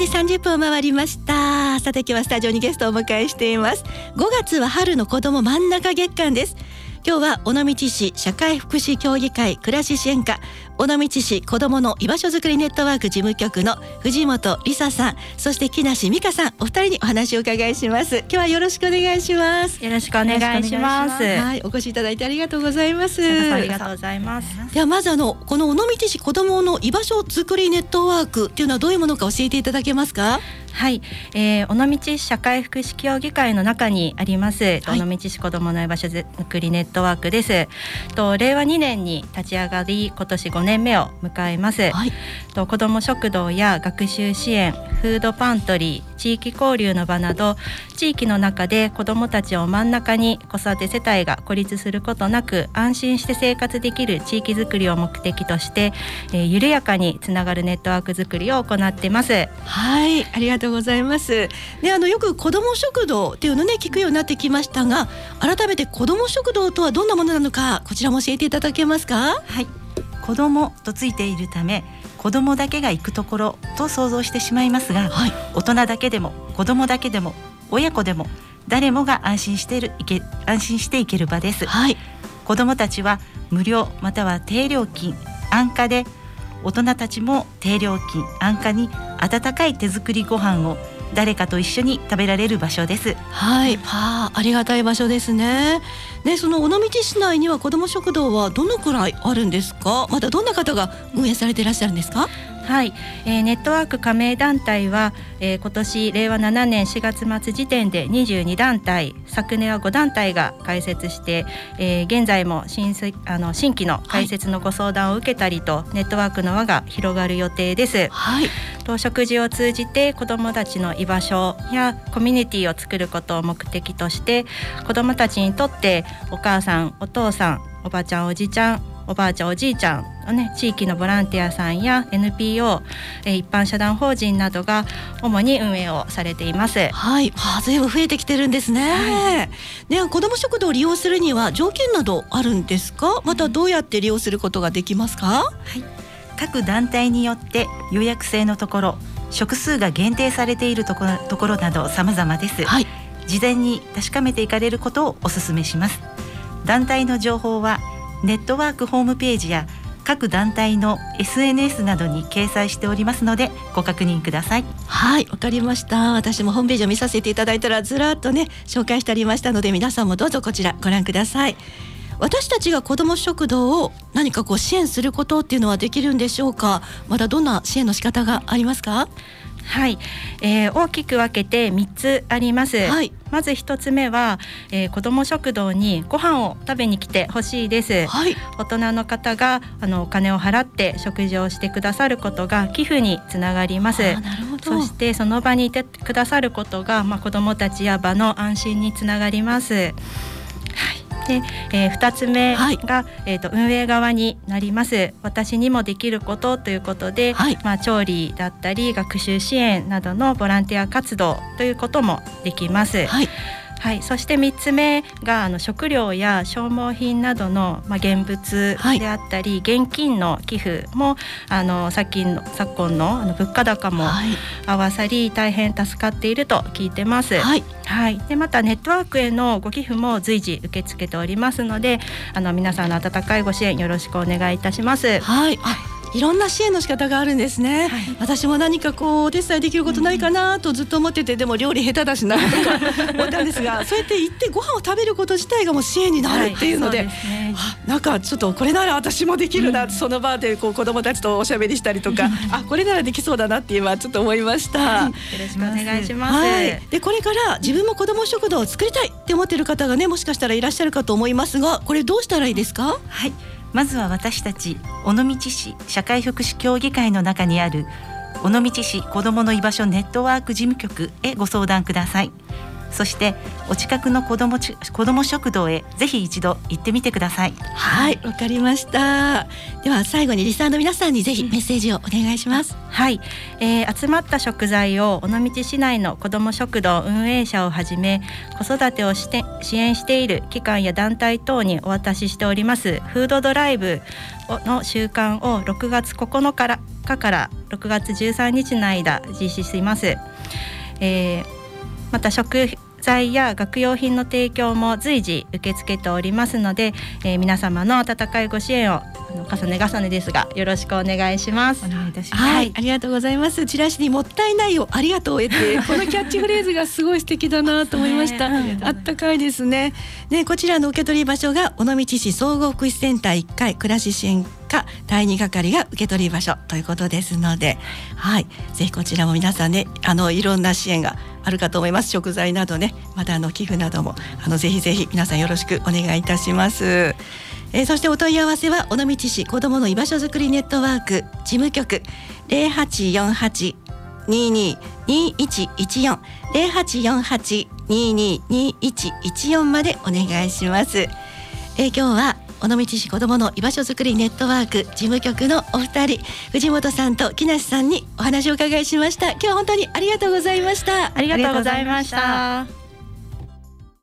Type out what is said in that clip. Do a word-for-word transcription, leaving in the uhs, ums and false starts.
じさんじゅっぷんを回りました。さて今日はスタジオにゲストをお迎えしています。ごがつは春の子ども真ん中月間です。今日は尾道市社会福祉協議会暮らし支援課尾道市子どもの居場所づくりネットワーク事務局の藤本理沙さん、そして木梨美香さん、お二人にお話をお伺いします。今日はよろしくお願いします。 よろしくお願いします。 はい、お越しいただいてありがとうございます。 ありがとうございます。 ではまずあのこの尾道市子どもの居場所づくりネットワークっていうのはどういうものか教えていただけますか？ はい、えー、尾道市社会福祉協議会の中にあります、はい、尾道市子どもの居場所づくりネットワークです。と令和にねんに立ち上がり今年ごねんめを迎えます、はい、と子ども食堂や学習支援、フードパントリー、地域交流の場など地域の中で子どもたちを真ん中に子育て世帯が孤立することなく安心して生活できる地域づくりを目的として、えー、緩やかにつながるネットワークづくりを行っています。 はい、ありがとうございます。であのよく子ども食堂っていうのね聞くようになってきましたが、改めて子ども食堂とはどんなものなのかこちらも教えていただけますか？ はい、子どもとついているため子どもだけが行くところと想像してしまいますが、はい、大人だけでも子どもだけでも親子でも誰もが安心しているいけ安心していける場です、はい、子どもたちは無料または低料金安価で、大人たちも低料金安価に温かい手作りご飯を誰かと一緒に食べられる場所です。 はい、はあ、ありがたい場所ですね。でその尾道市内には子ども食堂はどのくらいあるんですか？またどんな方が運営されていらっしゃるんですか？ はい、えー、ネットワーク加盟団体は、えー、今年れいわななねんしがつ末時点でにじゅうにだんたい、昨年はごだんたいが開設して、えー、現在も 新, あの新規の開設のご相談を受けたりと、はい、ネットワークの輪が広がる予定です、はい、と食事を通じて子どもたちの居場所やコミュニティを作ることを目的として子どもたちにとってお母さん、お父さん、おばちゃん、おじちゃん、おばあちゃん、おじいちゃん、ね、地域のボランティアさんや エヌピーオー、えー、一般社団法人などが主に運営をされています。 はい、はあ、随分増えてきてるんですね、はい、で子ども食堂を利用するには条件などあるんですか？またどうやって利用することができますか？はい、 各団体によって予約制のところ、食数が限定されているところ、ところなど様々です、はい、事前に確かめていかれることをお勧めします。団体の情報はネットワークホームページや各団体の エスエヌエス などに掲載しておりますのでご確認ください。 はい、わかりました。私もホームページを見させていただいたらずらっとね紹介してありましたので、皆さんもどうぞこちらご覧ください。私たちが子ども食堂を何かこう支援することっていうのはできるんでしょうか？まだどんな支援の仕方がありますか？ はい、えー、大きく分けてみっつあります、はい、まずひとつめは、えー、子ども食堂にご飯を食べに来てほしいです、はい、大人の方があのお金を払って食事をしてくださることが寄付につながります。 あ、なるほど。 そしてその場にいてくださることが、まあ、子どもたちや場の安心につながります。はいでえー、ふたつめが、はいえー、と運営側になります。私にもできることということで、はいまあ、調理だったり学習支援などのボランティア活動ということもできます。はいはい、そしてみっつめがあの食料や消耗品などの、まあ、現物であったり、はい、現金の寄付もあの昨今の昨今の、あの物価高も合わさり大変助かっていると聞いてます。はいはい、でまたネットワークへのご寄付も随時受け付けておりますので、あの皆さんの温かいご支援よろしくお願いいたします。 はい、あいろんな支援の仕方があるんですね、はい、私も何かこうお手伝いできることないかなとずっと思ってて、でも料理下手だしなとか思ったんですがそうやって行ってご飯を食べること自体がもう支援になるっていうので、はいそうですね、なんかちょっとこれなら私もできるな、うん、その場でこう子どもたちとおしゃべりしたりとかあこれならできそうだなって今ちょっと思いました、はい、 よろしくお願いします、 はい、でこれから自分も子ども食堂を作りたいって思っている方がねもしかしたらいらっしゃるかと思いますが、これどうしたらいいですか？ はい、まずは私たち尾道市社会福祉協議会の中にある尾道市子どもの居場所ネットワーク事務局へご相談ください。 そしてお近くの子どもち子ども食堂へぜひ一度行ってみてください。 はい、わかりました。では最後にリスナーの皆さんにぜひメッセージをお願いします。 はい、えー、集まった食材を尾道市内の子ども食堂運営者をはじめ子育てをして支援している機関や団体等にお渡ししておりますフードドライブの週間をろくがつここのかからろくがつじゅうさんにちの間実施します。えー、また食材や学用品の提供も随時受け付けておりますので、えー、皆様の温かいご支援を重ね重ねですがよろしくお願いします。 お願いいたします。 はい、ありがとうございます。チラシにもったいないをありがとうを得てこのキャッチフレーズがすごい素敵だなと思いました。ね、あったかいですね。ね、こちらの受け取り場所が尾道市総合福祉センターいっかい暮らし支援課だいに係が受け取り場所ということですので、はい、ぜひこちらも皆さんね、あのいろんな支援があるかと思います。食材などね、またあの寄付などもあのぜひぜひ皆さんよろしくお願いいたします。えー、そしてお問い合わせは尾道市子どもの居場所づくりネットワーク事務局 ゼロはちよんはち にーにー にーいちいちよん ゼロはちよんはち にーにー にーいちいちよんまでお願いします。えー、今日は尾道市子どもの居場所づくりネットワーク事務局のお二人、藤本さんと木梨さんにお話をお伺いしました。今日は本当にありがとうございました。 ありがとうございました。